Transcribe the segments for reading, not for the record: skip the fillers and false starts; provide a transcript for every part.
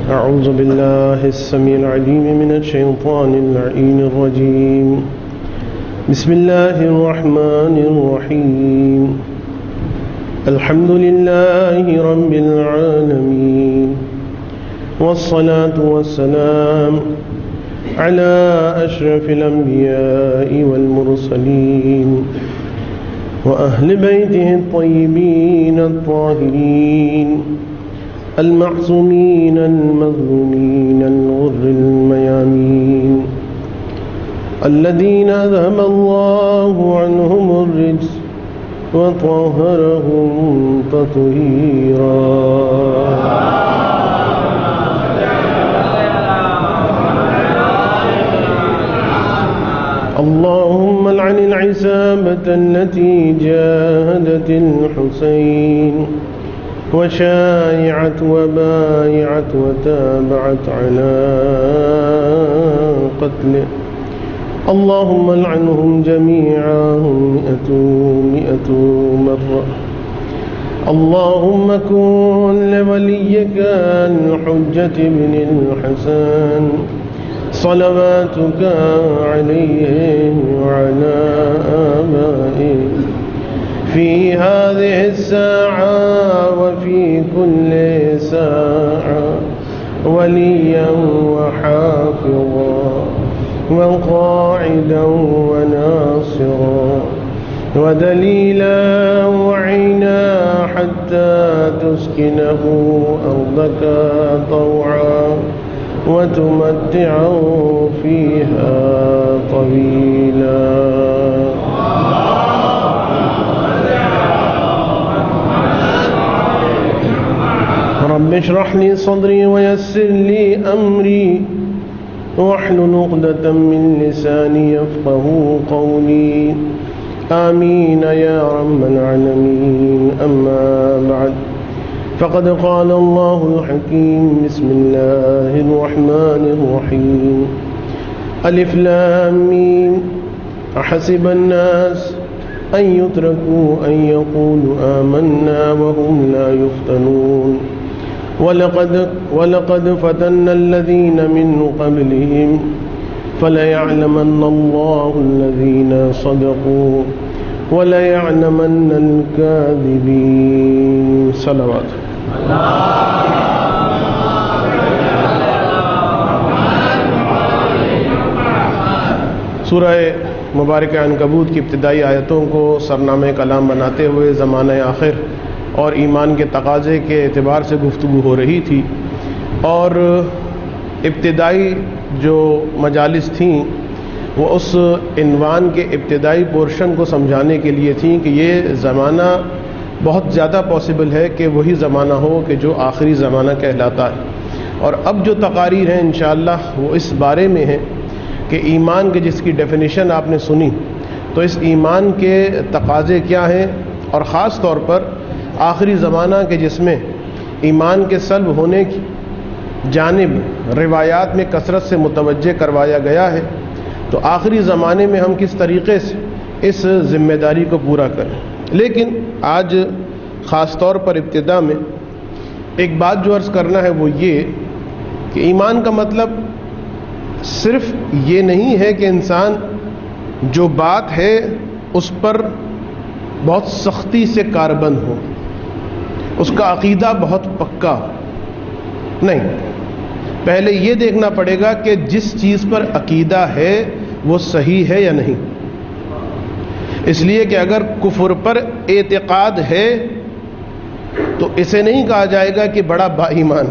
أعوذ بالله السميع العليم من الشيطان اللعين الرجيم. بسم الله الرحمن الرحيم. الحمد لله رب العالمين، والصلاة والسلام على أشرف الأنبياء والمرسلين وأهل بيته الطيبين الطاهرين المعصومين المظلومين الغر الميامين الذين أذهب الله عنهم الرجس وطهرهم تطهيرا. اللهم لعن العصابة التي جاهدت الحسين وشايعت وبايعت وتابعت على قتله. اللهم لعنهم جميعا مئة مرة. اللهم كن لوليك الحجة بن الحسن صلواتك عليه وعلى آبائه في هذه الساعة وفي كل ساعة وليا وحافظا وقاعدا وناصرا ودليلا وعينا حتى تسكنه أرضك طوعا وتمتعه فيها طويلا. رب اشرح لي صدري ويسر لي أمري واحلل عقدة من لساني يفقهوا قولي. آمين يا رب العالمين. أما بعد، فقد قال الله الحكيم. بسم الله الرحمن الرحيم. ألف لام ميم. أحسب الناس أن يتركوا أن يقولوا آمنا وهم لا يفتنون. ولقد فتنا الذين من قبلهم فليعلمن الله الذين صدقوا وليعلمن الكاذبين. صلوات. سورہ مبارکہ عنکبوت کی ابتدائی آیتوں کو سرنامہ کلام بناتے ہوئے زمانہ آخر اور ایمان کے تقاضے کے اعتبار سے گفتگو ہو رہی تھی، اور ابتدائی جو مجالس تھیں وہ اس عنوان کے ابتدائی پورشن کو سمجھانے کے لیے تھیں کہ یہ زمانہ بہت زیادہ پاسبل ہے کہ وہی زمانہ ہو کہ جو آخری زمانہ کہلاتا ہے. اور اب جو تقاریر ہیں انشاءاللہ وہ اس بارے میں ہیں کہ ایمان کے جس کی ڈیفینیشن آپ نے سنی، تو اس ایمان کے تقاضے کیا ہیں، اور خاص طور پر آخری زمانہ کے جس میں ایمان کے سلب ہونے کی جانب روایات میں کثرت سے متوجہ کروایا گیا ہے، تو آخری زمانے میں ہم کس طریقے سے اس ذمہ داری کو پورا کریں. لیکن آج خاص طور پر ابتدا میں ایک بات جو عرض کرنا ہے وہ یہ کہ ایمان کا مطلب صرف یہ نہیں ہے کہ انسان جو بات ہے اس پر بہت سختی سے کاربند ہو، اس کا عقیدہ بہت پکا نہیں. پہلے یہ دیکھنا پڑے گا کہ جس چیز پر عقیدہ ہے وہ صحیح ہے یا نہیں. اس لیے کہ اگر کفر پر اعتقاد ہے تو اسے نہیں کہا جائے گا کہ بڑا با ایمان.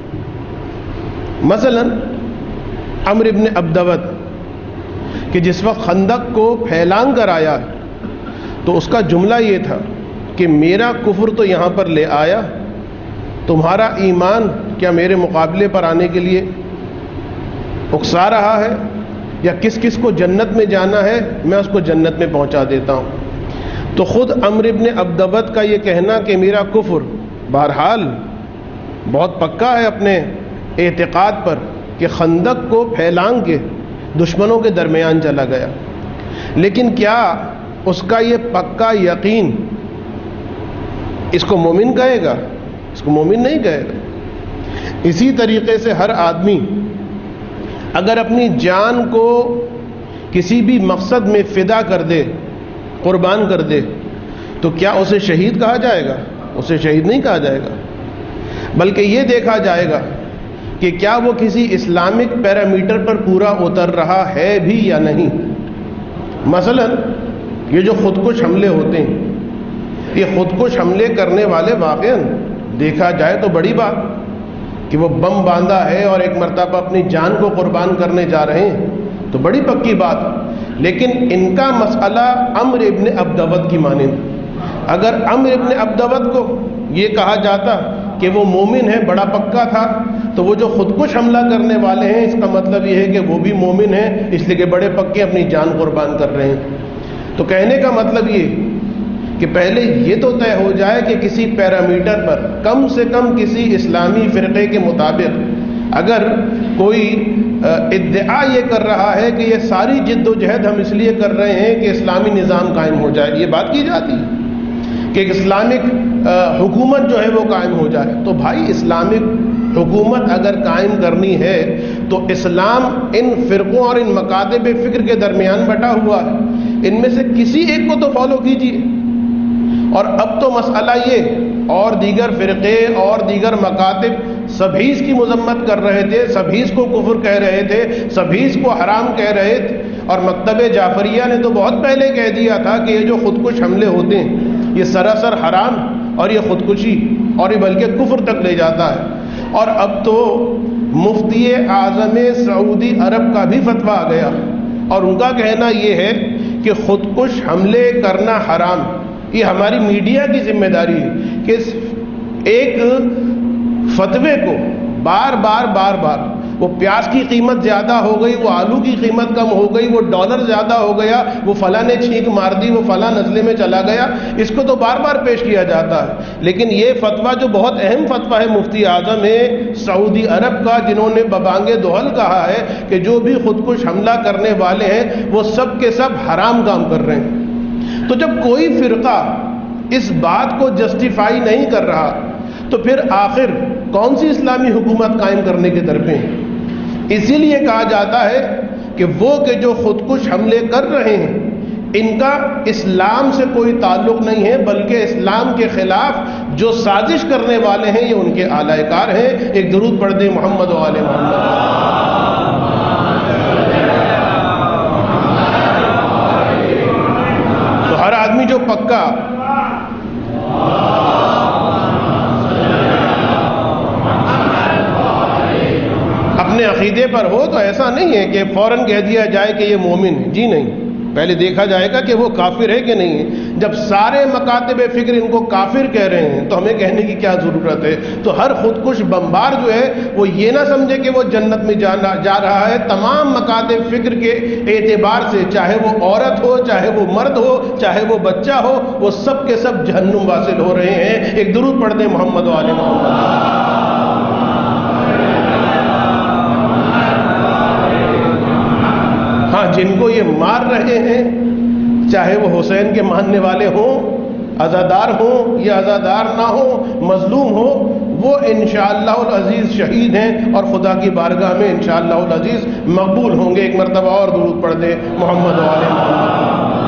مثلا عمرو ابن عبدود کہ جس وقت خندق کو پھیلان کر آیا تو اس کا جملہ یہ تھا کہ میرا کفر تو یہاں پر لے آیا، تمہارا ایمان کیا میرے مقابلے پر آنے کے لیے اکسا رہا ہے، یا کس کس کو جنت میں جانا ہے میں اس کو جنت میں پہنچا دیتا ہوں. تو خود عمرو ابن عبدود کا یہ کہنا کہ میرا کفر بہرحال بہت پکا ہے اپنے اعتقاد پر، کہ خندق کو پھیلان کے دشمنوں کے درمیان چلا گیا، لیکن کیا اس کا یہ پکا یقین اس کو مومن کہے گا؟ اس کو مومن نہیں کہے گا. اسی طریقے سے ہر آدمی اگر اپنی جان کو کسی بھی مقصد میں فدا کر دے، قربان کر دے، تو کیا اسے شہید کہا جائے گا؟ اسے شہید نہیں کہا جائے گا، بلکہ یہ دیکھا جائے گا کہ کیا وہ کسی اسلامک پیرامیٹر پر پورا اتر رہا ہے بھی یا نہیں۔ مثلا یہ جو خودکش حملے ہوتے ہیں، یہ خودکش حملے کرنے والے واقعاً دیکھا جائے تو بڑی بات کہ وہ بم باندھا ہے اور ایک مرتبہ اپنی جان کو قربان کرنے جا رہے ہیں، تو بڑی پکی بات، لیکن ان کا مسئلہ عمر ابن عبدود کی مانند۔ اگر عمر ابن عبدود کو یہ کہا جاتا کہ وہ مومن ہے، بڑا پکا تھا، تو وہ جو خودکش حملہ کرنے والے ہیں اس کا مطلب یہ ہے کہ وہ بھی مومن ہیں، اس لیے کہ بڑے پکے اپنی جان قربان کر رہے ہیں۔ تو کہنے کا مطلب یہ کہ پہلے یہ تو طے ہو جائے کہ کسی پیرامیٹر پر کم سے کم کسی اسلامی فرقے کے مطابق اگر کوئی ادعا یہ کر رہا ہے کہ یہ ساری جد و جہد ہم اس لیے کر رہے ہیں کہ اسلامی نظام قائم ہو جائے، یہ بات کی جاتی ہے کہ ایک اسلامک حکومت جو ہے وہ قائم ہو جائے، تو بھائی اسلامک حکومت اگر قائم کرنی ہے تو اسلام ان فرقوں اور ان مکاتب فکر کے درمیان بٹا ہوا ہے، ان میں سے کسی ایک کو تو فالو کیجیے۔ اور اب تو مسئلہ یہ اور دیگر فرقے اور دیگر مکاتب سبھی اس کی مذمت کر رہے تھے، سبھی اس کو کفر کہہ رہے تھے، سبھی اس کو حرام کہہ رہے تھے، اور مکتب جعفریہ نے تو بہت پہلے کہہ دیا تھا کہ یہ جو خودکش حملے ہوتے ہیں یہ سراسر حرام اور یہ خودکشی اور یہ بلکہ کفر تک لے جاتا ہے۔ اور اب تو مفتی اعظم سعودی عرب کا بھی فتویٰ آ گیا اور ان کا کہنا یہ ہے کہ خودکش حملے کرنا حرام۔ یہ ہماری میڈیا کی ذمہ داری ہے کہ ایک فتوے کو بار بار وہ پیاز کی قیمت زیادہ ہو گئی، وہ آلو کی قیمت کم ہو گئی، وہ ڈالر زیادہ ہو گیا، وہ فلاں نے چھینک مار دی، وہ فلاں نزلے میں چلا گیا، اس کو تو بار بار پیش کیا جاتا ہے۔ لیکن یہ فتویٰ جو بہت اہم فتویٰ ہے مفتی اعظم سعودی عرب کا، جنہوں نے ببانگ دہل کہا ہے کہ جو بھی خودکش حملہ کرنے والے ہیں وہ سب کے سب حرام کام کر رہے ہیں۔ تو جب کوئی فرقہ اس بات کو جسٹیفائی نہیں کر رہا تو پھر آخر کون سی اسلامی حکومت قائم کرنے کے درپے ہیں؟ اسی لیے کہا جاتا ہے کہ وہ کہ جو خودکش حملے کر رہے ہیں ان کا اسلام سے کوئی تعلق نہیں ہے، بلکہ اسلام کے خلاف جو سازش کرنے والے ہیں یہ ان کے اعلی کار ہیں۔ ایک درود پڑھ دیں محمد و آل محمد۔ تو ہر آدمی جو پکا اپنے عقیدے پر ہو تو ایسا نہیں ہے کہ فوراً کہہ دیا جائے کہ یہ مومن ہے، جی نہیں، پہلے دیکھا جائے گا کہ وہ کافر ہے کہ نہیں ہے۔ جب سارے مکاتب فکر ان کو کافر کہہ رہے ہیں تو ہمیں کہنے کی کیا ضرورت ہے؟ تو ہر خودکش بمبار جو ہے وہ یہ نہ سمجھے کہ وہ جنت میں جا رہا ہے۔ تمام مکاتب فکر کے اعتبار سے، چاہے وہ عورت ہو، چاہے وہ مرد ہو، چاہے وہ بچہ ہو، وہ سب کے سب جہنم واصل ہو رہے ہیں۔ ایک درود پڑھ دیں محمد و آل محمد۔ ہاں، جن کو یہ مار رہے ہیں، چاہے وہ حسین کے ماننے والے ہوں، عزادار ہوں یا عزادار نہ ہوں، مظلوم ہوں، وہ انشاءاللہ العزیز شہید ہیں اور خدا کی بارگاہ میں انشاءاللہ العزیز مقبول ہوں گے۔ ایک مرتبہ اور درود پڑھ دیں محمد و آل محمد۔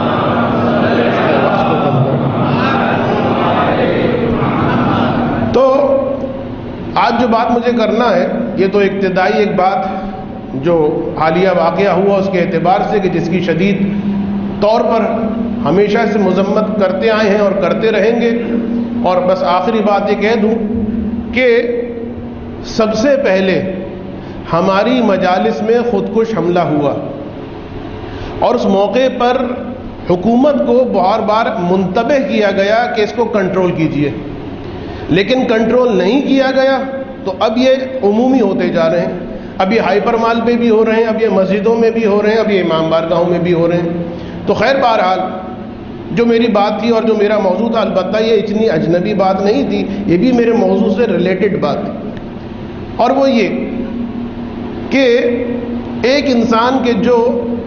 تو آج جو بات مجھے کرنا ہے یہ تو ابتدائی ایک بات جو حالیہ واقعہ ہوا اس کے اعتبار سے کہ جس کی شدید طور پر ہمیشہ سے مذمت کرتے آئے ہیں اور کرتے رہیں گے، اور بس آخری بات یہ کہہ دوں کہ سب سے پہلے ہماری مجالس میں خودکش حملہ ہوا اور اس موقع پر حکومت کو بار بار منتبہ کیا گیا کہ اس کو کنٹرول کیجیے، لیکن کنٹرول نہیں کیا گیا تو اب یہ عمومی ہوتے جا رہے ہیں۔ اب یہ ہائپر مال پہ بھی ہو رہے ہیں، اب یہ مسجدوں میں بھی ہو رہے ہیں، اب یہ امام بارگاہوں میں بھی ہو رہے ہیں۔ تو خیر، بہرحال جو میری بات تھی اور جو میرا موضوع تھا، البتہ یہ اتنی اجنبی بات نہیں تھی، یہ بھی میرے موضوع سے ریلیٹڈ بات تھی، اور وہ یہ کہ ایک انسان کے جو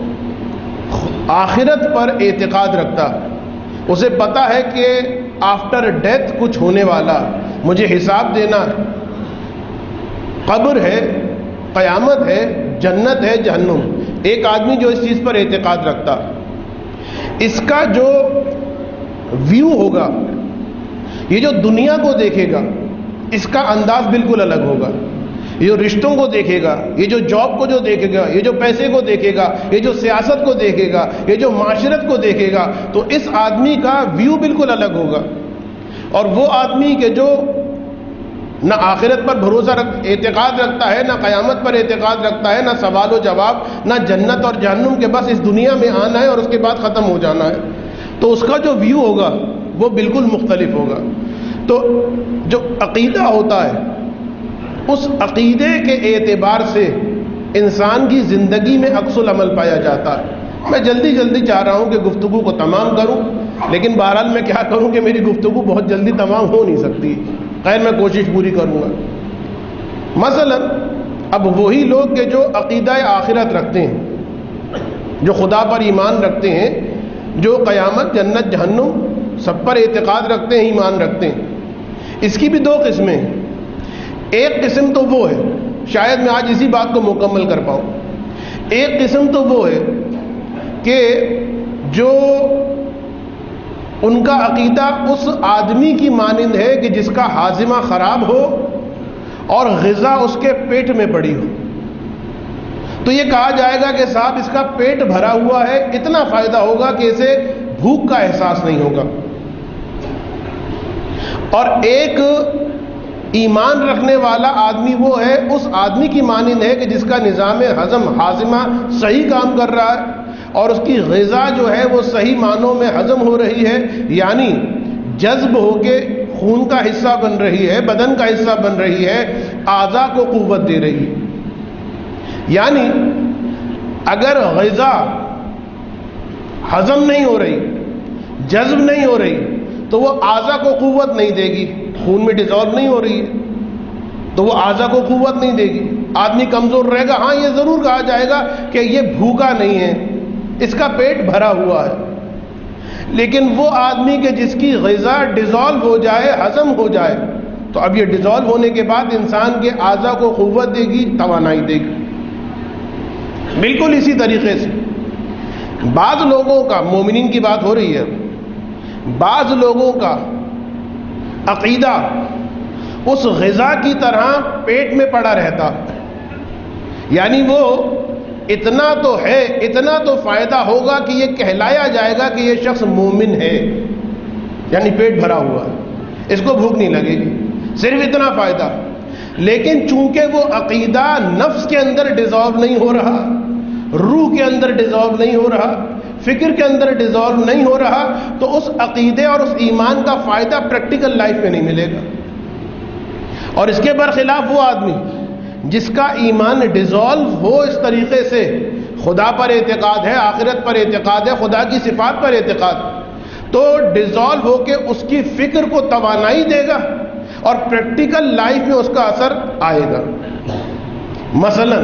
آخرت پر اعتقاد رکھتا، اسے پتا ہے کہ آفٹر ڈیتھ کچھ ہونے والا، مجھے حساب دینا، قبر ہے، قیامت ہے، جنت ہے، جہنم، ایک آدمی جو اس چیز پر اعتقاد رکھتا، اس کا جو ویو ہوگا، یہ جو دنیا کو دیکھے گا، اس کا انداز بالکل الگ ہوگا. یہ جو رشتوں کو دیکھے گا، یہ جو جاب کو جو دیکھے گا، یہ جو پیسے کو دیکھے گا، یہ جو سیاست کو دیکھے گا، یہ جو معاشرت کو دیکھے گا، تو اس آدمی کا ویو بالکل الگ ہوگا. اور وہ آدمی کے جو نہ آخرت پر بھروسہ اعتقاد رکھتا ہے، نہ قیامت پر اعتقاد رکھتا ہے، نہ سوال و جواب، نہ جنت اور جہنم کے بس اس دنیا میں آنا ہے اور اس کے بعد ختم ہو جانا ہے، تو اس کا جو ویو ہوگا وہ بالکل مختلف ہوگا. تو جو عقیدہ ہوتا ہے، اس عقیدے کے اعتبار سے انسان کی زندگی میں عکس العمل پایا جاتا ہے. میں جلدی چاہ رہا ہوں کہ گفتگو کو تمام کروں، لیکن بہرحال میں کیا کروں کہ میری گفتگو بہت جلدی تمام ہو نہیں سکتی. خیر، میں کوشش پوری کروں گا. مثلا اب وہی لوگ کہ جو عقیدہ آخرت رکھتے ہیں، جو خدا پر ایمان رکھتے ہیں، جو قیامت، جنت، جہنم سب پر اعتقاد رکھتے ہیں، ایمان رکھتے ہیں، اس کی بھی دو قسمیں ہیں. ایک قسم تو وہ ہے، شاید میں آج اسی بات کو مکمل کر پاؤں. ایک قسم تو وہ ہے کہ جو ان کا عقیدہ اس آدمی کی مانند ہے کہ جس کا ہاضمہ خراب ہو اور غذا اس کے پیٹ میں پڑی ہو. تو یہ کہا جائے گا کہ صاحب اس کا پیٹ بھرا ہوا ہے، اتنا فائدہ ہوگا کہ اسے بھوک کا احساس نہیں ہوگا. اور ایک ایمان رکھنے والا آدمی وہ ہے، اس آدمی کی مانند ہے کہ جس کا نظام ہاضمہ صحیح کام کر رہا ہے اور اس کی غذا جو ہے وہ صحیح معنوں میں ہضم ہو رہی ہے، یعنی جذب ہو کے خون کا حصہ بن رہی ہے، بدن کا حصہ بن رہی ہے، اعضاء کو قوت دے رہی ہے. یعنی اگر غذا ہضم نہیں ہو رہی، جذب نہیں ہو رہی، تو وہ اعضاء کو قوت نہیں دے گی. خون میں ڈیزالو نہیں ہو رہی ہے تو وہ اعضاء کو قوت نہیں دے گی، آدمی کمزور رہے گا. ہاں، یہ ضرور کہا جائے گا کہ یہ بھوکا نہیں ہے، اس کا پیٹ بھرا ہوا ہے. لیکن وہ آدمی کہ جس کی غذا ڈیزالو ہو جائے، ہضم ہو جائے، تو اب یہ ڈیزالو ہونے کے بعد انسان کے اعضاء کو قوت دے گی، توانائی دے گی. بالکل اسی طریقے سے بعض لوگوں کا، مومنین کی بات ہو رہی ہے، بعض لوگوں کا عقیدہ اس غذا کی طرح پیٹ میں پڑا رہتا. یعنی وہ اتنا تو ہے، اتنا تو فائدہ ہوگا کہ یہ کہلایا جائے گا کہ یہ شخص مومن ہے، یعنی پیٹ بھرا ہوا ہے، اس کو بھوک نہیں لگے گی، صرف اتنا فائدہ. لیکن چونکہ وہ عقیدہ نفس کے اندر ڈیزالو نہیں ہو رہا، روح کے اندر ڈیزالو نہیں ہو رہا، فکر کے اندر ڈیزالو نہیں ہو رہا، تو اس عقیدے اور اس ایمان کا فائدہ پریکٹیکل لائف میں نہیں ملے گا. اور اس کے برخلاف وہ آدمی جس کا ایمان ڈیزالو ہو اس طریقے سے، خدا پر اعتقاد ہے، آخرت پر اعتقاد ہے، خدا کی صفات پر اعتقاد، تو ڈیزالو ہو کے اس کی فکر کو توانائی دے گا اور پریکٹیکل لائف میں اس کا اثر آئے گا. مثلا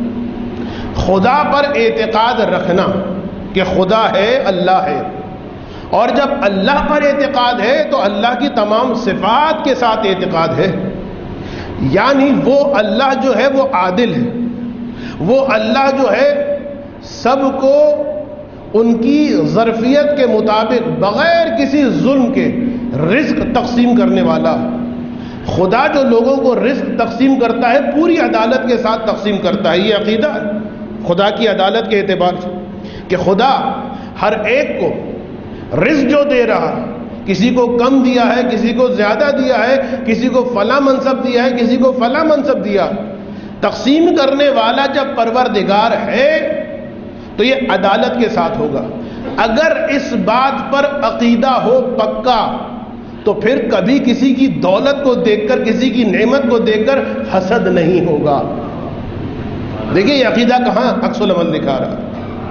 خدا پر اعتقاد رکھنا کہ خدا ہے، اللہ ہے، اور جب اللہ پر اعتقاد ہے تو اللہ کی تمام صفات کے ساتھ اعتقاد ہے. یعنی وہ اللہ جو ہے وہ عادل ہے، وہ اللہ جو ہے سب کو ان کی ظرفیت کے مطابق بغیر کسی ظلم کے رزق تقسیم کرنے والا. خدا جو لوگوں کو رزق تقسیم کرتا ہے پوری عدالت کے ساتھ تقسیم کرتا ہے. یہ عقیدہ ہے خدا کی عدالت کے اعتبار سے کہ خدا ہر ایک کو رزق جو دے رہا، کسی کو کم دیا ہے، کسی کو زیادہ دیا ہے، کسی کو فلاں منصب دیا ہے، کسی کو فلاں منصب دیا. تقسیم کرنے والا جب پروردگار ہے تو یہ عدالت کے ساتھ ہوگا. اگر اس بات پر عقیدہ ہو پکا تو پھر کبھی کسی کی دولت کو دیکھ کر، کسی کی نعمت کو دیکھ کر حسد نہیں ہوگا. دیکھیے یہ عقیدہ کہاں عکس العمل دکھا رہا.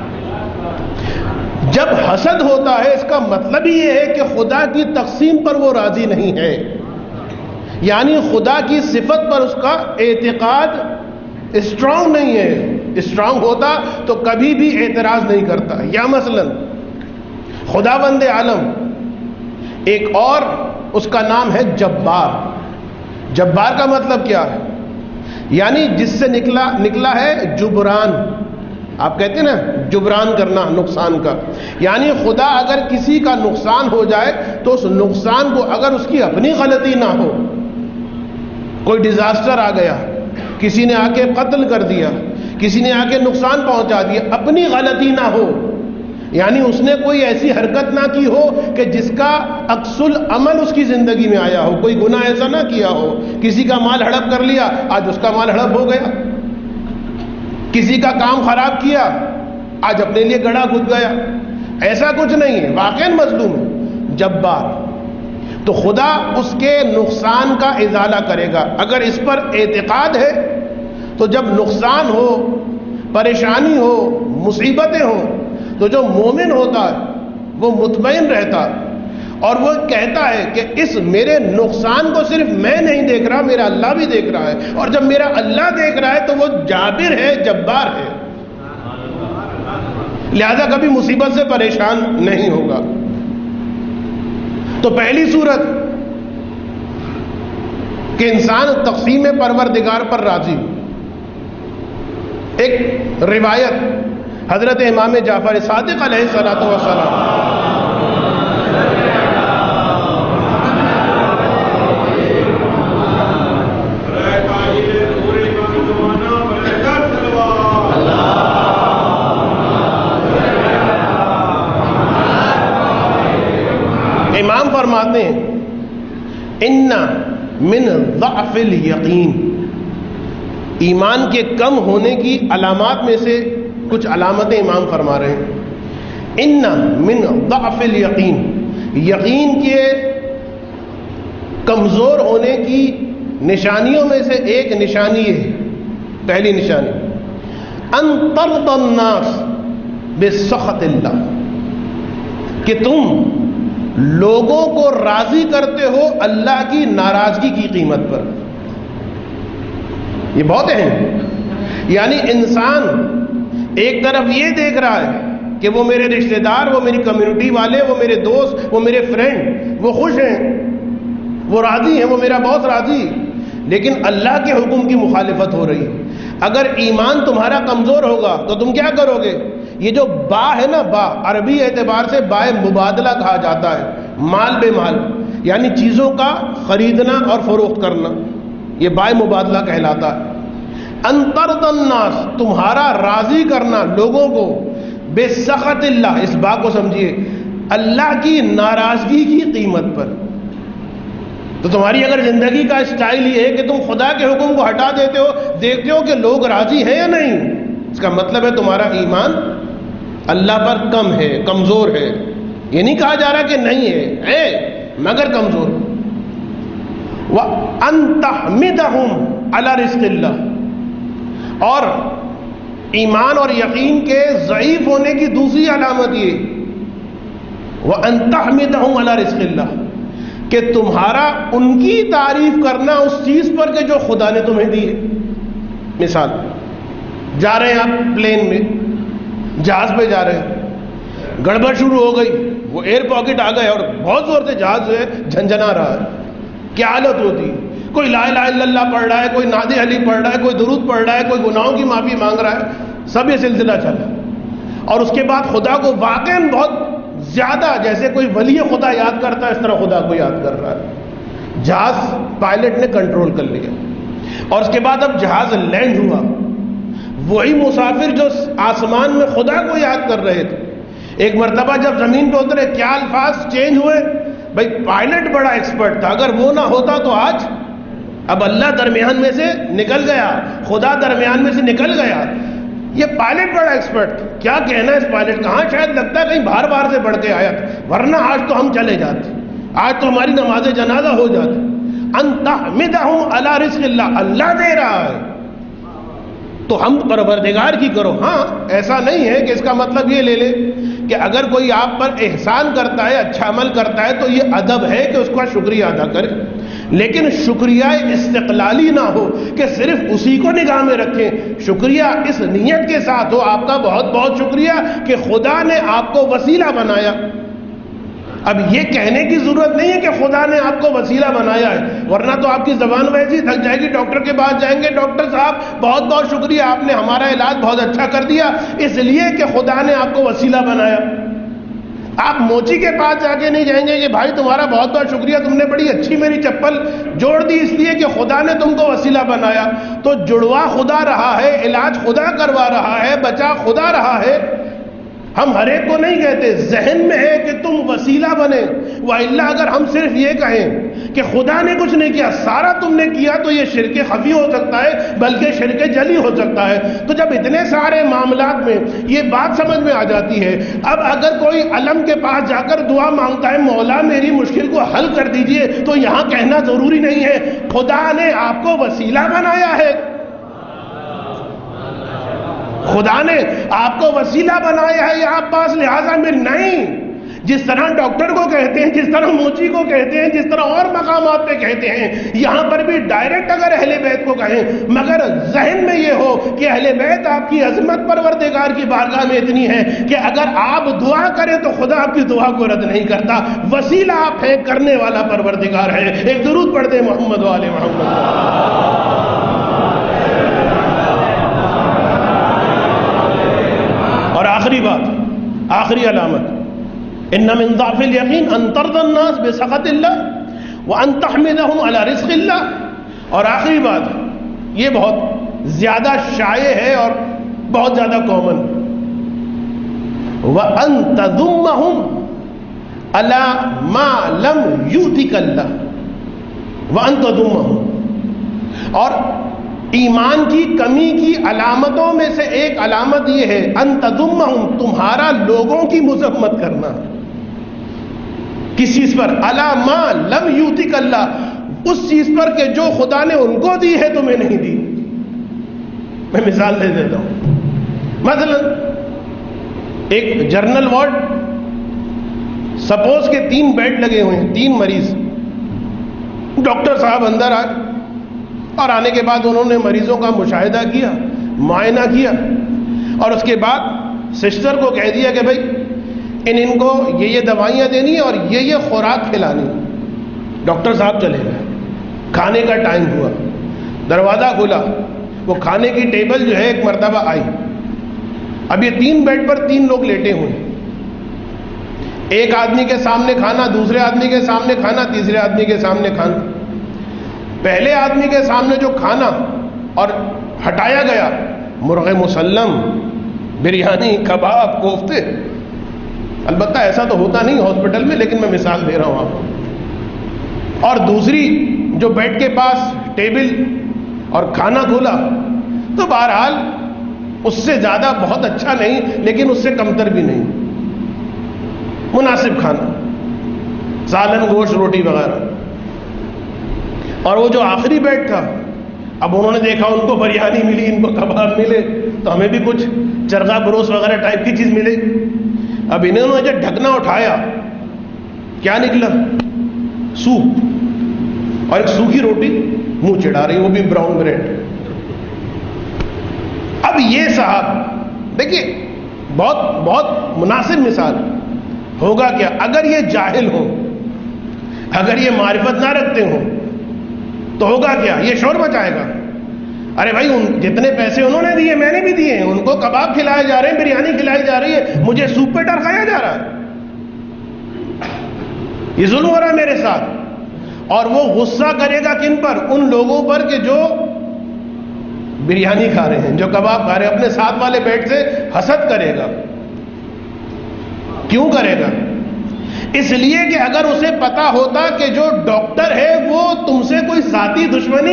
جب حسد ہوتا ہے اس کا مطلب یہ ہے کہ خدا کی تقسیم پر وہ راضی نہیں ہے، یعنی خدا کی صفت پر اس کا اعتقاد اسٹرانگ نہیں ہے. اسٹرانگ ہوتا تو کبھی بھی اعتراض نہیں کرتا. یا مثلا خداوند عالم، ایک اور اس کا نام ہے جبار. جبار کا مطلب کیا ہے؟ یعنی جس سے نکلا ہے جبران. آپ کہتے ہیں نا جبران کرنا نقصان کا. یعنی خدا اگر کسی کا نقصان ہو جائے تو اس نقصان کو اگر اس کی اپنی غلطی نہ ہو، کوئی ڈیزاسٹر آ گیا، کسی نے آ کے قتل کر دیا، کسی نے آ کے نقصان پہنچا دیا، اپنی غلطی نہ ہو، یعنی اس نے کوئی ایسی حرکت نہ کی ہو کہ جس کا عکس العمل اس کی زندگی میں آیا ہو، کوئی گناہ ایسا نہ کیا ہو، کسی کا مال ہڑپ کر لیا، آج اس کا مال ہڑپ ہو گیا، کسی کا کام خراب کیا، آج اپنے لیے گڑھا کھود گیا. ایسا کچھ نہیں ہے، واقعاً مظلوم ہے، جبار. تو خدا اس کے نقصان کا ازالہ کرے گا. اگر اس پر اعتقاد ہے تو جب نقصان ہو، پریشانی ہو، مصیبتیں ہوں، تو جو مومن ہوتا ہے وہ مطمئن رہتا اور وہ کہتا ہے کہ اس میرے نقصان کو صرف میں نہیں دیکھ رہا، میرا اللہ بھی دیکھ رہا ہے، اور جب میرا اللہ دیکھ رہا ہے تو وہ جابر ہے، جبار ہے، لہذا کبھی مصیبت سے پریشان نہیں ہوگا. تو پہلی صورت کہ انسان تقسیم پروردگار پر راضی. ایک روایت حضرت امام جعفر صادق علیہ الصلوۃ والسلام امام فرماتے ہیں ان من ضعف الیقین، ایمان کے کم ہونے کی علامات میں سے کچھ علامتیں امام فرما رہے ہیں. ان من ضعف الیقین، یقین کے کمزور ہونے کی نشانیوں میں سے ایک نشانی ہے، پہلی نشانی ان ترضى الناس بسخط اللہ، کہ تم لوگوں کو راضی کرتے ہو اللہ کی ناراضگی کی قیمت پر. یہ بہت اہم ہے. یعنی انسان ایک طرف یہ دیکھ رہا ہے کہ وہ میرے رشتہ دار، وہ میری کمیونٹی والے، وہ میرے دوست، وہ میرے فرینڈ، وہ خوش ہیں، وہ راضی ہیں، وہ میرا باس راضی، لیکن اللہ کے حکم کی مخالفت ہو رہی ہے. اگر ایمان تمہارا کمزور ہوگا تو تم کیا کرو گے؟ یہ جو با ہے نا، با عربی اعتبار سے بائے مبادلہ کہا جاتا ہے، مال بے مال، یعنی چیزوں کا خریدنا اور فروخت کرنا، یہ بائے مبادلہ کہلاتا ہے. انترض الناس، تمہارا راضی کرنا لوگوں کو، بے سخط اللہ، اس بات کو سمجھیے، اللہ کی ناراضگی کی قیمت پر. تو تمہاری اگر زندگی کا اسٹائل یہ ہے کہ تم خدا کے حکم کو ہٹا دیتے ہو، دیکھتے ہو کہ لوگ راضی ہیں یا نہیں، اس کا مطلب ہے تمہارا ایمان اللہ پر کم ہے، کمزور ہے. یہ نہیں کہا جا رہا کہ نہیں ہے مگر کمزور. وَأَن تَحْمِدَهُمْ عَلَى رِزْقِ اللَّهِ، اور ایمان اور یقین کے ضعیف ہونے کی دوسری علامت یہ وَأَن تَحْمِدَهُمْ عَلَى رِزْقِ اللَّهِ، کہ تمہارا ان کی تعریف کرنا اس چیز پر کہ جو خدا نے تمہیں دی ہے. مثال، جا رہے ہیں آپ پلین میں، جہاز پہ جا رہے ہیں، گڑبڑ شروع ہو گئی، وہ ایئر پاکٹ آ گئے اور بہت زور سے جہاز جو ہے جھنجھنا رہا ہے. کیا حالت ہوتی؟ کوئی لا الہ الا اللہ پڑھ رہا ہے، کوئی نادی علی پڑھ رہا ہے، کوئی درود پڑھ رہا ہے، کوئی گناہوں کی معافی مانگ رہا ہے، سب یہ سلسلہ چلا. اور اس کے بعد خدا کو واقعاً بہت زیادہ، جیسے کوئی ولی خدا یاد کرتا ہے اس طرح خدا کو یاد کر رہا ہے. جہاز پائلٹ نے کنٹرول کر لیا، اور اس کے بعد اب جہاز لینڈ ہوا. وہی مسافر جو آسمان میں خدا کو یاد کر رہے تھے، ایک مرتبہ جب زمین پہ اترے کیا الفاظ چینج ہوئے. بھائی پائلٹ بڑا ایکسپرٹ تھا، اگر وہ نہ ہوتا تو آج، اب اللہ درمیان میں سے نکل گیا، خدا درمیان میں سے نکل گیا. یہ پائلٹ بڑا ایکسپرٹ، کیا کہنا ہے اس پائلٹ کا. ہاں شاید لگتا ہے کہیں باہر سے بڑھ کے آیا تھا، ورنہ آج تو ہم چلے جاتے، آج تو ہماری نماز جنازہ ہو جاتی. ان تحمدہم علی رزق اللہ، اللہ دے رہا ہے تو ہم پروردگار کی کرو. ہاں ایسا نہیں ہے کہ اس کا مطلب یہ لے لے کہ اگر کوئی آپ پر احسان کرتا ہے، اچھا عمل کرتا ہے تو یہ ادب ہے کہ اس کا شکریہ ادا کرے، لیکن شکریہ استقلالی نہ ہو کہ صرف اسی کو نگاہ میں رکھیں. شکریہ اس نیت کے ساتھ ہو، آپ کا بہت بہت شکریہ کہ خدا نے آپ کو وسیلہ بنایا. اب یہ کہنے کی ضرورت نہیں ہے کہ خدا نے آپ کو وسیلہ بنایا ہے، ورنہ تو آپ کی زبان ویسی تھک جائے گی، ڈاکٹر کے پاس جائیں گے، ڈاکٹر صاحب بہت بہت شکریہ، آپ نے ہمارا علاج بہت اچھا کر دیا، اس لیے کہ خدا نے آپ کو وسیلہ بنایا۔ آپ موچی کے پاس جا کے نہیں جائیں گے کہ بھائی تمہارا بہت بہت شکریہ، تم نے بڑی اچھی میری چپل جوڑ دی، اس لیے کہ خدا نے تم کو وسیلہ بنایا۔ تو جڑوا خدا رہا ہے، علاج خدا کروا رہا ہے، بچا خدا رہا ہے۔ ہم ہر ایک کو نہیں کہتے، ذہن میں ہے کہ تم وسیلہ بنے، وإلا اگر ہم صرف یہ کہیں کہ خدا نے کچھ نہیں کیا، سارا تم نے کیا، تو یہ شرک خفی ہو سکتا ہے، بلکہ شرک جلی ہو سکتا ہے۔ تو جب اتنے سارے معاملات میں یہ بات سمجھ میں آ جاتی ہے، اب اگر کوئی علم کے پاس جا کر دعا مانگتا ہے مولا میری مشکل کو حل کر دیجئے، تو یہاں کہنا ضروری نہیں ہے خدا نے آپ کو وسیلہ بنایا ہے، خدا نے آپ کو وسیلہ بنایا ہے یا آپ پاس، لہذا میں نہیں، جس طرح ڈاکٹر کو کہتے ہیں، جس طرح موچی کو کہتے ہیں، جس طرح اور مقامات پہ کہتے ہیں، یہاں پر بھی ڈائریکٹ اگر اہل بیت کو کہیں، مگر ذہن میں یہ ہو کہ اہل بیت آپ کی عظمت پروردگار کی بارگاہ میں اتنی ہے کہ اگر آپ دعا کریں تو خدا آپ کی دعا کو رد نہیں کرتا، وسیلہ آپ ہیں، کرنے والا پروردگار ہے۔ ایک درود پڑھ دیں محمد و آل محمد۔ اور آخری بات، آخری علامت، ان من ضعف الیقین ان ترضى الناس بسخط اللہ وان تحمدهم على رزق اللہ۔ اور آخری بات، یہ بہت زیادہ شائع ہے اور بہت زیادہ کامن، وان تذمهم على ما لم يؤتك اللہ وان تذمهم۔ اور ایمان کی کمی کی علامتوں میں سے ایک علامت یہ ہے ان تذمهم، تمہارا لوگوں کی مذمت کرنا کس چیز پر، علی ما لم یؤتک اللہ، اس چیز پر کہ جو خدا نے ان کو دی ہے تمہیں نہیں دی۔ میں مثال دے دیتا ہوں، مثلا ایک جنرل وارڈ، سپوز کہ 3 بیڈ لگے ہوئے ہیں، 3 مریض، ڈاکٹر صاحب اندر آئے اور آنے کے بعد انہوں نے مریضوں کا مشاہدہ کیا، معائنہ کیا، اور اس کے بعد سسٹر کو کہہ دیا کہ بھائی ان کو یہ دوائیاں دینی ہے اور یہ خوراک کھلانی۔ ڈاکٹر صاحب چلے گئے، کھانے کا ٹائم ہوا، دروازہ کھلا، وہ کھانے کی ٹیبل جو ہے ایک مرتبہ آئی، اب یہ 3 بیڈ پر 3 لوگ لیٹے ہوئے، ایک آدمی کے سامنے کھانا، دوسرے آدمی کے سامنے کھانا، تیسرے آدمی کے سامنے کھانا۔ پہلے آدمی کے سامنے جو کھانا اور ہٹایا گیا، مرغ مسلم، بریانی، کباب، کوفتے، البتہ ایسا تو ہوتا نہیں ہاسپٹل میں، لیکن میں مثال دے رہا ہوں آپ کو، اور دوسری جو بیڈ کے پاس ٹیبل اور کھانا کھولا، تو بہرحال اس سے زیادہ بہت اچھا نہیں لیکن اس سے کمتر بھی نہیں، مناسب کھانا، سالن، گوشت، روٹی وغیرہ۔ اور وہ جو آخری بیڈ تھا، اب انہوں نے دیکھا ان کو بریانی ملی، ان کو کباب ملے، تو ہمیں بھی کچھ چرگا بروس وغیرہ ٹائپ کی چیز ملے۔ اب انہوں نے جب ڈھکنا اٹھایا، کیا نکلا؟ سوپ اور ایک سوکھی روٹی منہ چڑھا رہی، وہ بھی براؤن بریڈ۔ اب یہ صاحب دیکھیے، بہت بہت مناسب مثال، ہوگا کیا اگر یہ جاہل ہوں، اگر یہ معرفت نہ رکھتے ہوں تو ہوگا کیا؟ یہ شور مچائے گا، ارے بھائی جتنے پیسے انہوں نے دیے میں نے بھی دیے ہیں، ان کو کباب کھلائے جا رہے ہیں، بریانی کھلائی جا رہی ہے، مجھے سوپ پہ ٹرکایا جا رہا ہے، یہ ظلم ہو رہا ہے میرے ساتھ۔ اور وہ غصہ کرے گا کن پر؟ ان لوگوں پر کہ جو بریانی کھا رہے ہیں، جو کباب کھا رہے ہیں، اپنے ساتھ والے بیٹھ سے حسد کرے گا۔ کیوں کرے گا؟ اس لیے کہ اگر اسے پتا ہوتا کہ جو ڈاکٹر ہے وہ تم سے کوئی ذاتی دشمنی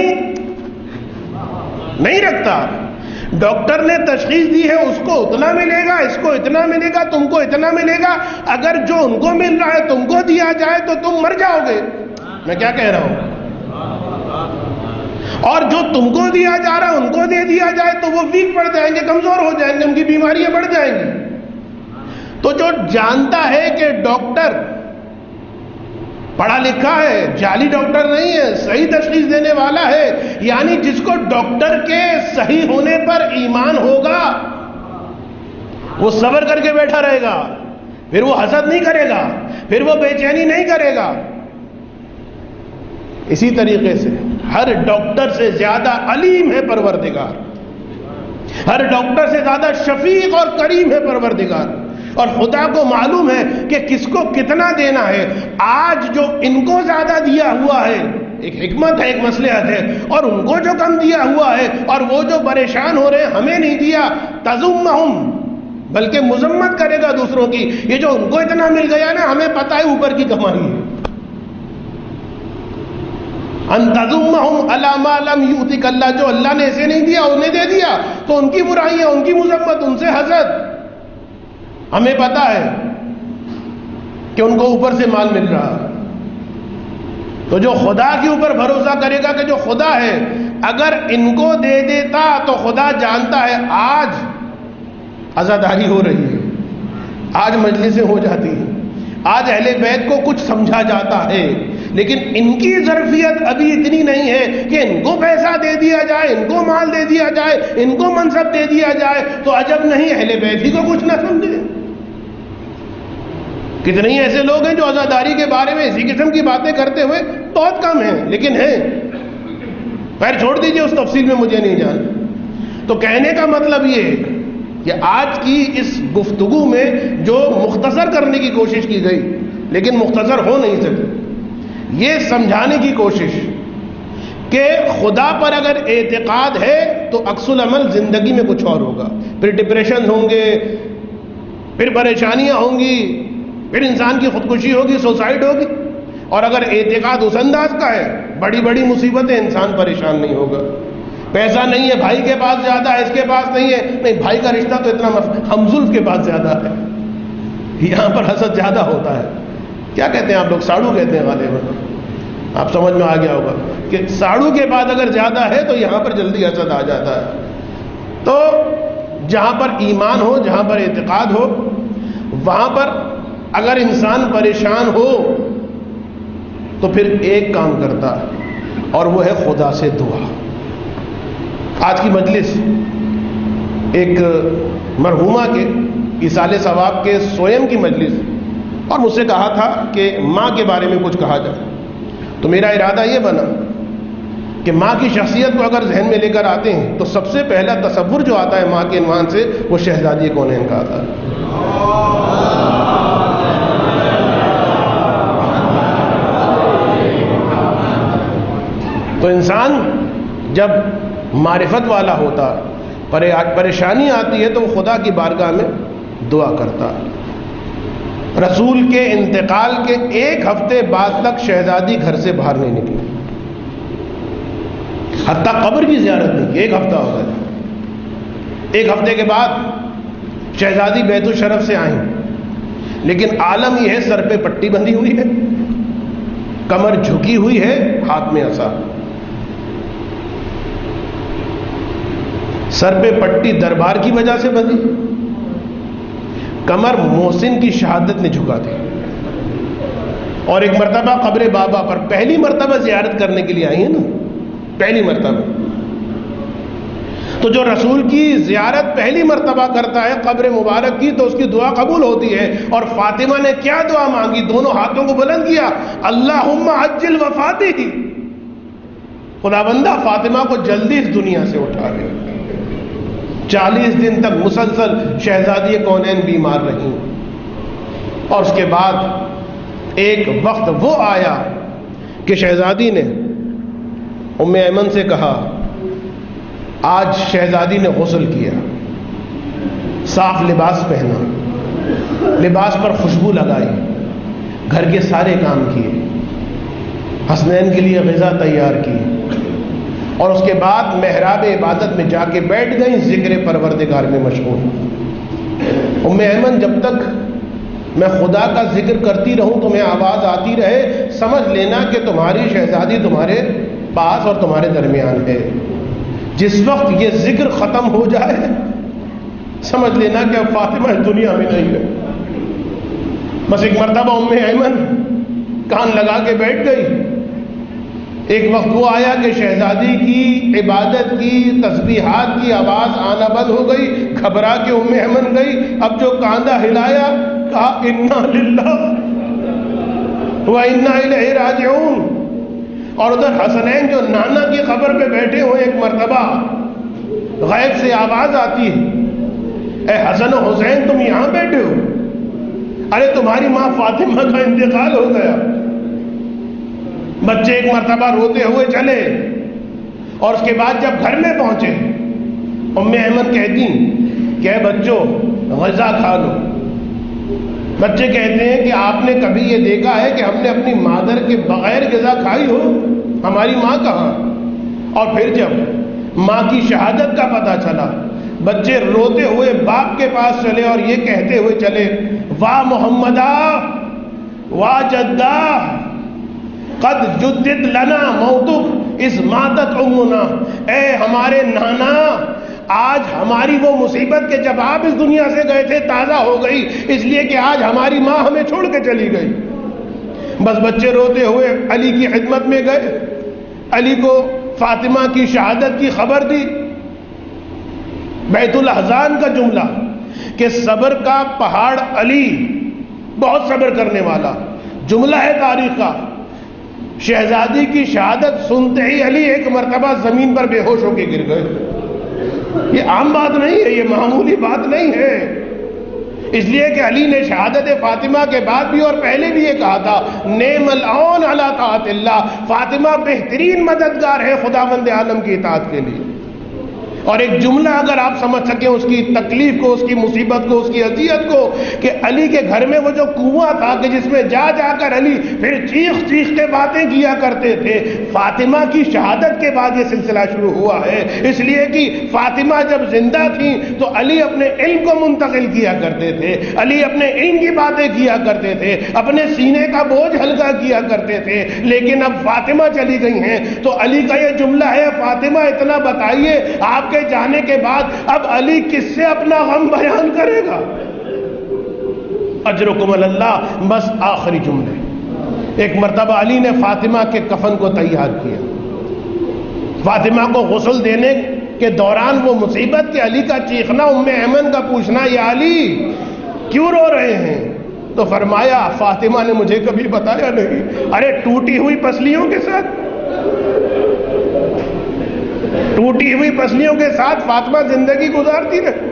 نہیں رکھتا، ڈاکٹر نے تشخیص دی ہے، اس کو اتنا ملے گا، اس کو اتنا ملے گا، تم کو اتنا ملے گا، اگر جو ان کو مل رہا ہے تم کو دیا جائے تو تم مر جاؤ گے۔ میں کیا کہہ رہا ہوں؟ اور جو تم کو دیا جا رہا ہے ان کو دے دیا جائے تو وہ ویک پڑ جائیں گے، کمزور ہو جائیں گے، ان کی بیماریاں بڑھ جائیں گی۔ تو جو جانتا ہے کہ ڈاکٹر پڑھا لکھا ہے، جعلی ڈاکٹر نہیں ہے، صحیح تشخیص دینے والا ہے، یعنی جس کو ڈاکٹر کے صحیح ہونے پر ایمان ہوگا، وہ صبر کر کے بیٹھا رہے گا، پھر وہ حسد نہیں کرے گا، پھر وہ بے چینی نہیں کرے گا۔ اسی طریقے سے ہر ڈاکٹر سے زیادہ علیم ہے پروردگار، ہر ڈاکٹر سے زیادہ شفیق اور کریم ہے پروردگار، اور خدا کو معلوم ہے کہ کس کو کتنا دینا ہے۔ آج جو ان کو زیادہ دیا ہوا ہے ایک حکمت ہے، ایک مصلحت ہے، اور ان کو جو کم دیا ہوا ہے اور وہ جو پریشان ہو رہے ہیں ہمیں نہیں دیا، تزمہم، بلکہ مذمت کرے گا دوسروں کی، یہ جو ان کو اتنا مل گیا نا ہمیں پتہ ہے اوپر کی کمائی ہے۔ ان تزمہم علی ما لم یؤتک، اللہ جو اللہ نے اسے نہیں دیا انہیں دے دیا، تو ان کی برائیاں، ان کی مذمت، ان سے حسد۔ ہمیں پتہ ہے کہ ان کو اوپر سے مال مل رہا، تو جو خدا کے اوپر بھروسہ کرے گا کہ جو خدا ہے اگر ان کو دے دیتا تو خدا جانتا ہے آج عزاداری ہو رہی ہے، آج مجلسیں ہو جاتی ہیں، آج اہل بیت کو کچھ سمجھا جاتا ہے، لیکن ان کی ظرفیت ابھی اتنی نہیں ہے کہ ان کو پیسہ دے دیا جائے، ان کو مال دے دیا جائے، ان کو منصب دے دیا جائے، تو عجب نہیں اہل بیت ہی کو کچھ نہ سمجھے۔ کتنے ہی ایسے لوگ ہیں جو عزاداری کے بارے میں اسی قسم کی باتیں کرتے ہوئے بہت کم ہیں، لیکن ہیں۔ خیر چھوڑ دیجئے، اس تفصیل میں مجھے نہیں جانا۔ تو کہنے کا مطلب یہ ہے کہ آج کی اس گفتگو میں جو مختصر کرنے کی کوشش کی گئی لیکن مختصر ہو نہیں سکی، یہ سمجھانے کی کوشش کہ خدا پر اگر اعتقاد ہے تو عکس العمل زندگی میں کچھ اور ہوگا، پھر ڈپریشن ہوں گے، پھر پریشانیاں ہوں گی، پھر انسان کی خودکشی ہوگی، سوسائڈ ہوگی۔ اور اگر اعتقاد اس انداز کا ہے، بڑی بڑی مصیبتیں، انسان پریشان نہیں ہوگا۔ پیسہ نہیں ہے بھائی کے پاس زیادہ ہے، اس کے پاس نہیں ہے، نہیں بھائی کا رشتہ تو اتنا ہمزلف کے پاس زیادہ ہے، یہاں پر حسد زیادہ ہوتا ہے۔ کیا کہتے ہیں آپ لوگ؟ ساڑو کہتے ہیں غالباً، آپ سمجھ میں آ گیا ہوگا کہ ساڑو کے بعد اگر زیادہ ہے تو یہاں پر جلدی حسد آ جاتا ہے۔ تو جہاں پر ایمان ہو، جہاں پر اعتقاد ہو، وہاں پر اگر انسان پریشان ہو تو پھر ایک کام کرتا ہے اور وہ ہے خدا سے دعا۔ آج کی مجلس ایک مرحومہ کے ایصال ثواب کے سوئم کی مجلس، اور مجھ سے کہا تھا کہ ماں کے بارے میں کچھ کہا جائے، تو میرا ارادہ یہ بنا کہ ماں کی شخصیت کو اگر ذہن میں لے کر آتے ہیں تو سب سے پہلا تصور جو آتا ہے ماں کے عنوان سے وہ شہزادی کونین کا آتا ہے۔ تو انسان جب معرفت والا ہوتا، پریشانی آتی ہے تو وہ خدا کی بارگاہ میں دعا کرتا۔ رسول کے انتقال کے ایک ہفتے بعد تک شہزادی گھر سے باہر نہیں نکلی، حتیٰ قبر کی زیارت نہیں کی، ایک ہفتہ ہو گیا۔ ایک ہفتے کے بعد شہزادی بیت الشرف سے آئیں، لیکن عالم یہ ہے سر پہ پٹی بندھی ہوئی ہے، کمر جھکی ہوئی ہے، ہاتھ میں عصا۔ سر پہ پٹی دربار کی وجہ سے بندھی، کمر محسن کی شہادت نے جھکا دی، اور ایک مرتبہ قبر بابا پر پہلی مرتبہ زیارت کرنے کے لیے آئی ہیں نا، پہلی مرتبہ۔ تو جو رسول کی زیارت پہلی مرتبہ کرتا ہے قبر مبارک کی تو اس کی دعا قبول ہوتی ہے۔ اور فاطمہ نے کیا دعا مانگی؟ دونوں ہاتھوں کو بلند کیا، اللہم عجل وفاتی، خدا بندہ فاطمہ کو جلدی اس دنیا سے اٹھا لے۔ 40 دن تک مسلسل شہزادی کونین بیمار رہی، اور اس کے بعد ایک وقت وہ آیا کہ شہزادی نے ام ایمن سے کہا، آج شہزادی نے غسل کیا، صاف لباس پہنا، لباس پر خوشبو لگائی، گھر کے سارے کام کیے، حسنین کے لیے غذا تیار کی، اور اس کے بعد محراب عبادت میں جا کے بیٹھ گئی، ذکر پروردگار میں مشغول۔ ام ایمن، جب تک میں خدا کا ذکر کرتی رہوں تمہیں آواز آتی رہے، سمجھ لینا کہ تمہاری شہزادی تمہارے پاس اور تمہارے درمیان ہے۔ جس وقت یہ ذکر ختم ہو جائے سمجھ لینا کہ اب فاطمہ اس دنیا میں نہیں ہے۔ بس ایک مرتبہ ام ایمن کان لگا کے بیٹھ گئی۔ ایک وقت وہ آیا کہ شہزادی کی عبادت کی، تسبیحات کی آواز آنا بند ہو گئی، گھبرا کے ام ایمن گئی، اب جو کاندھا ہلایا کہا انا للہ وَإِنَّا إِلَيْهِ رَاجِعُونَ۔ اور ادھر حسنین جو نانا کی قبر پہ بیٹھے ہوئے، ایک مرتبہ غیب سے آواز آتی ہے، اے حسن و حسین تم یہاں بیٹھے ہو؟ ارے تمہاری ماں فاطمہ کا انتقال ہو گیا۔ بچے ایک مرتبہ روتے ہوئے چلے، اور اس کے بعد جب گھر میں پہنچے ام ایمن کہتی کہ اے بچوں غذا کھا لو۔ بچے کہتے ہیں کہ آپ نے کبھی یہ دیکھا ہے کہ ہم نے اپنی مادر کے بغیر غذا کھائی ہو؟ ہماری ماں کہاں؟ اور پھر جب ماں کی شہادت کا پتہ چلا، بچے روتے ہوئے باپ کے پاس چلے اور یہ کہتے ہوئے چلے، واہ محمدہ واہ جدہ قد جدد لنا موتک اس ماتت امنا، اے ہمارے نانا آج ہماری وہ مصیبت کہ جب آپ اس دنیا سے گئے تھے تازہ ہو گئی، اس لیے کہ آج ہماری ماں ہمیں چھوڑ کے چلی گئی۔ بس بچے روتے ہوئے علی کی خدمت میں گئے، علی کو فاطمہ کی شہادت کی خبر دی۔ بیت الاحزان کا جملہ کہ صبر کا پہاڑ علی، بہت صبر کرنے والا جملہ ہے تاریخ کا۔ شہزادی کی شہادت سنتے ہی علی ایک مرتبہ زمین پر بے ہوش ہو کے گر گئے۔ یہ عام بات نہیں ہے، یہ معمولی بات نہیں ہے، اس لیے کہ علی نے شہادت فاطمہ کے بعد بھی اور پہلے بھی یہ کہا تھا، نعم العون علی طاعت اللہ، فاطمہ بہترین مددگار ہے خداوند عالم کی اطاعت کے لیے۔ اور ایک جملہ اگر آپ سمجھ سکیں اس کی تکلیف کو، اس کی مصیبت کو، اس کی اذیت کو، کہ علی کے گھر میں وہ جو کنواں تھا کہ جس میں جا جا کر علی پھر چیخ چیخ کے باتیں کیا کرتے تھے، فاطمہ کی شہادت کے بعد یہ سلسلہ شروع ہوا ہے۔ اس لیے کہ فاطمہ جب زندہ تھیں تو علی اپنے علم کو منتقل کیا کرتے تھے، علی اپنے علم کی باتیں کیا کرتے تھے، اپنے سینے کا بوجھ ہلکا کیا کرتے تھے، لیکن اب فاطمہ چلی گئی ہیں تو علی کا یہ جملہ ہے، فاطمہ اتنا بتائیے آپ کے جانے کے بعد اب علی کس سے اپنا غم بیان کرے گا؟ اجرکم اللہ۔ بس آخری جملے، ایک مرتبہ علی نے فاطمہ کے کفن کو تیار کیا، فاطمہ کو غسل دینے کے دوران وہ مصیبت کہ علی کا چیخنا، ام ایمن کا پوچھنا، یا علی کیوں رو رہے ہیں؟ تو فرمایا فاطمہ نے مجھے کبھی بتایا نہیں۔ ارے ٹوٹی ہوئی پسلیوں کے ساتھ، ٹوٹی ہوئی پسلیوں کے ساتھ فاطمہ زندگی گزارتی رہی۔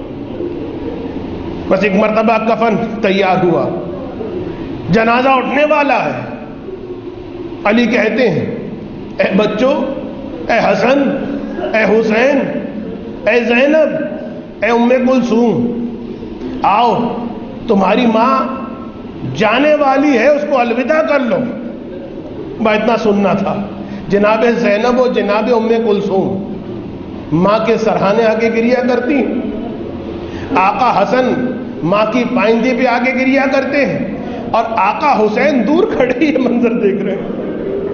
بس ایک مرتبہ کفن تیار ہوا، جنازہ اٹھنے والا ہے، علی کہتے ہیں اے بچوں، اے حسن، اے حسین، اے زینب، اے ام کلثوم، آؤ تمہاری ماں جانے والی ہے، اس کو الوداع کر لو۔ میں اتنا سننا تھا، جناب زینب و جناب ام کلثوم ماں کے سرہانے آگے گریا کرتی، آقا حسن ماں کی پائندے پہ آگے گریا کرتے ہیں، اور آقا حسین دور کھڑے یہ منظر دیکھ رہے ہیں۔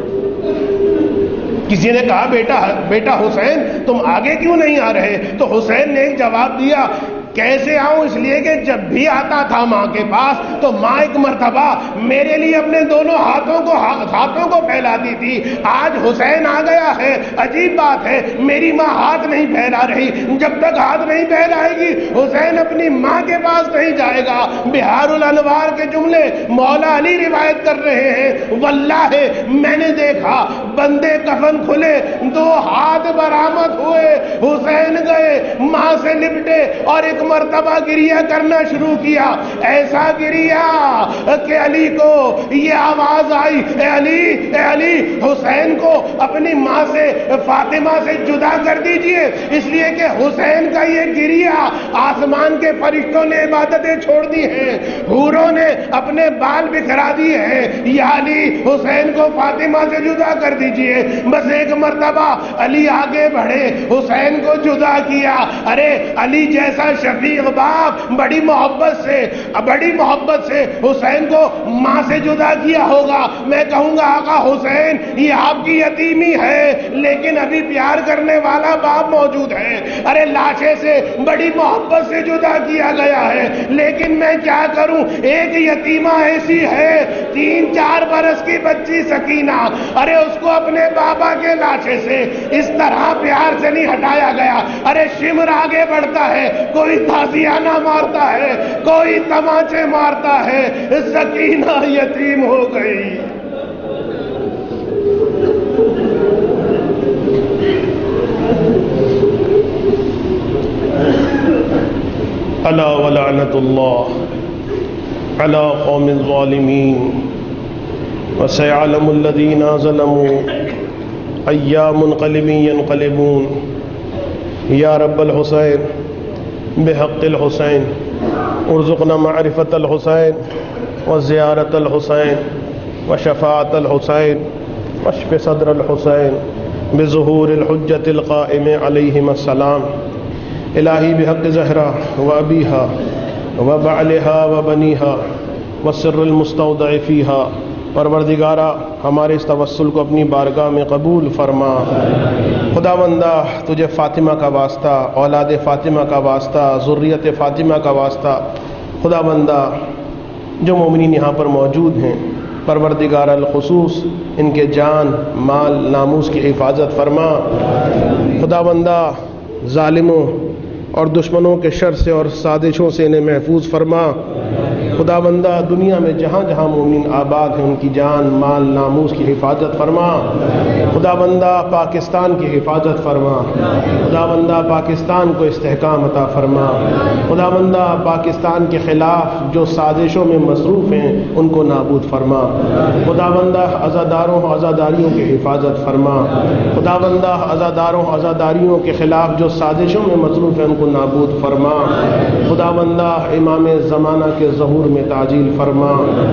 کسی نے کہا بیٹا حسین تم آگے کیوں نہیں آ رہے؟ تو حسین نے ایک جواب دیا، کیسے آؤں؟ اس لیے کہ جب بھی آتا تھا ماں کے پاس تو ماں ایک مرتبہ میرے لیے اپنے دونوں ہاتھوں کو پھیلاتی تھی، آج حسین آ گیا ہے، عجیب بات ہے میری ماں ہاتھ نہیں پھیلا رہی، جب تک ہاتھ نہیں پھیلائے گی حسین اپنی ماں کے پاس نہیں جائے گا۔ بہار الانوار کے جملے مولا علی روایت کر رہے ہیں، واللہ میں نے دیکھا بندے کفن کھلے، دو ہاتھ برآمد ہوئے، حسین گئے ماں سے لپٹے اور ایک مرتبہ گریہ کرنا شروع کیا، ایسا گریا کہ علی کو یہ آواز آئی، اے علی حسین کو اپنی ماں سے فاطمہ سے جدا کر دیجئے، اس لیے کہ حسین کا یہ گریا آسمان کے فرشتوں نے عبادتیں چھوڑ دی ہیں، حوروں نے اپنے بال بکھرا دیے ہیں، یا علی حسین کو فاطمہ سے جدا کر دیجئے۔ بس ایک مرتبہ علی آگے بڑھے، حسین کو جدا کیا۔ ارے علی جیسا شفیق باپ بڑی محبت سے حسین کو ماں سے جدا کیا ہوگا۔ میں کہوں گا آقا حسین یہ آپ کی یتیمی ہے، لیکن ابھی پیار کرنے والا باپ موجود ہے۔ ارے لاشے سے بڑی محبت سے جدا کیا گیا ہے، لیکن میں کیا کروں، ایک یتیمہ ایسی ہے 3-4 برس کی بچی سکینہ، ارے اس کو اپنے بابا کے لاشے سے اس طرح پیار سے نہیں ہٹایا گیا۔ ارے شمر آگے بڑھتا ہے، کوئی تازیانہ مارتا ہے، کوئی تماچے مارتا ہے، سکینہ یتیم ہو گئی۔ الا ولعنت اللہ علی قوم الظالمین وسيعلم الذين ظلموا أي منقلب ينقلبون۔ یا رب الحسین بحق الحسین ارزقنا معرفت الحسین وزیارت الحسین وشفاعت الحسین واشف صدر الحسین بظہور الحجة القائم علیہم السلام۔ الہی بحق زہرا وابیہا وبعلہا وبنیہا والسر المستودع فیہا، پروردگارہ ہمارے اس توسل کو اپنی بارگاہ میں قبول فرما۔ خداوندہ تجھے فاطمہ کا واسطہ، اولاد فاطمہ کا واسطہ، ذریت فاطمہ کا واسطہ، خداوندہ جو مومنین یہاں پر موجود ہیں، پروردگار الخصوص ان کے جان مال ناموس کی حفاظت فرما۔ خداوندہ ظالموں اور دشمنوں کے شر سے اور سازشوں سے انہیں محفوظ فرما۔ خداوندہ دنیا میں جہاں جہاں مومن آباد ہیں ان کی جان مال ناموس کی حفاظت فرما۔ خداوندہ پاکستان کی حفاظت فرما۔ خداوندہ پاکستان کو استحکام عطا فرما۔ خداوندہ پاکستان کے خلاف جو سازشوں میں مصروف ہیں ان کو نابود فرما۔ خداوندہ عزاداروں عزاداریوں کی حفاظت فرما۔ خداوندہ عزاداروں عزاداریوں کے خلاف جو سازشوں میں مصروف ہیں ان کو نابود فرما۔ خداوندہ امام زمانہ کے ظہور میں تعجیل فرما۔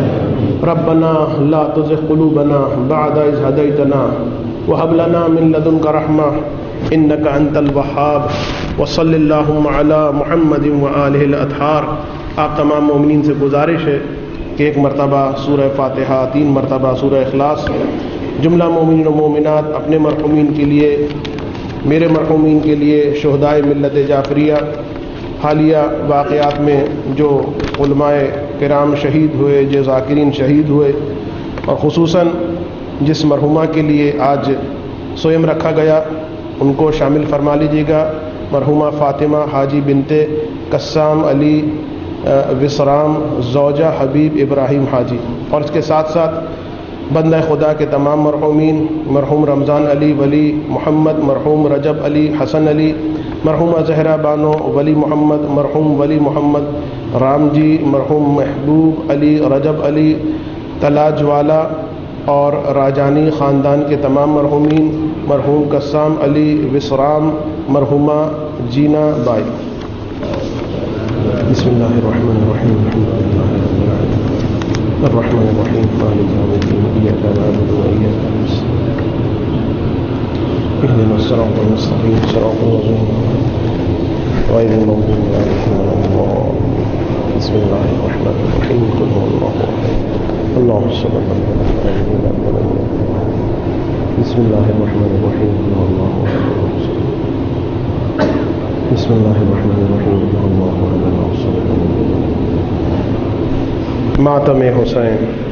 ربنا لا تزغ قلوبنا بعد اذ هديتنا وهب لنا من لدنك رحمة انك انت الوهاب وصلی اللہم علی محمد وآلہ الاطہار۔ آپ تمام مومنین سے گزارش ہے کہ ایک مرتبہ سورہ فاتحہ، 3 مرتبہ سورہ اخلاص، جملہ مومنین و مومنات اپنے مرحومین کے لیے، میرے مرحومین کے لیے، شہدائے ملت جعفریہ، حالیہ واقعات میں جو علماء کرام شہید ہوئے، جو ذاکرین شہید ہوئے، اور خصوصاً جس مرحومہ کے لیے آج سوئم رکھا گیا ان کو شامل فرما لیجیے گا۔ مرحومہ فاطمہ حاجی بنت قسام علی وسرام، زوجہ حبیب ابراہیم حاجی، اور اس کے ساتھ ساتھ بندہ خدا کے تمام مرحومین، مرحوم رمضان علی ولی محمد، مرحوم رجب علی حسن علی، مرحومہ زہرا بانو ولی محمد، مرحوم ولی محمد رام جی، مرحوم محبوب علی رجب علی تلاج والا، اور راجانی خاندان کے تمام مرحومین، مرحوم قسام علی وسرام، مرحومہ جینا بائی۔ بسم اللہ الرحمن الرحیم، الحمد للہ رب العالمین الرحمن الرحیم مالک یوم الدین، ایاک نعبد و ایاک نستعین، اهدنا الصراط المستقیم صراط الذین غیر المغضوب علیہم ولا الضالین۔ بسم اللہ الرحمن الرحیم، قل هو اللہ احد اللہ الصمد لم یلد ولم یولد۔ بسم اللہ الرحمن الرحیم، قل هو اللہ احد اللہ الصمد۔ بسم اللہ الرحمن الرحیم، قل هو اللہ احد اللہ الصمد۔ ماتم حسین۔